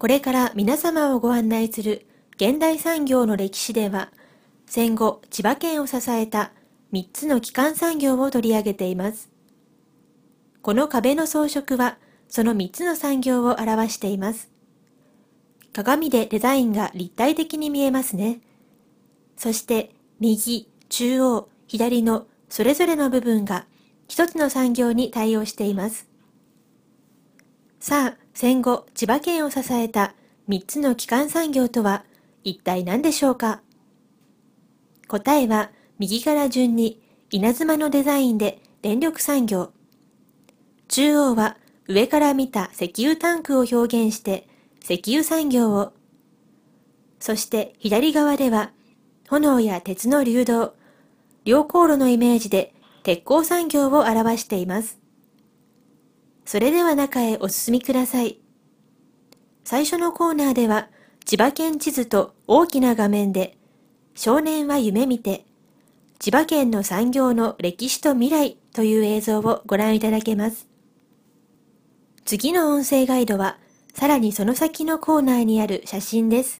これから皆様をご案内する現代産業の歴史では、戦後千葉県を支えた3つの基幹産業を取り上げています。この壁の装飾はその3つの産業を表しています。鏡でデザインが立体的に見えますね。そして右、中央、左のそれぞれの部分が一つの産業に対応しています。さあ、戦後千葉県を支えた3つの基幹産業とは一体何でしょうか？答えは右から順に稲妻のデザインで電力産業。中央は上から見た石油タンクを表現して石油産業を。そして左側では炎や鉄の流動、溶鉱炉のイメージで鉄鋼産業を表しています。それでは中へお進みください。最初のコーナーでは千葉県地図と大きな画面で少年は夢見て千葉県の産業の歴史と未来という映像をご覧いただけます。次の音声ガイドはさらにその先のコーナーにある写真です。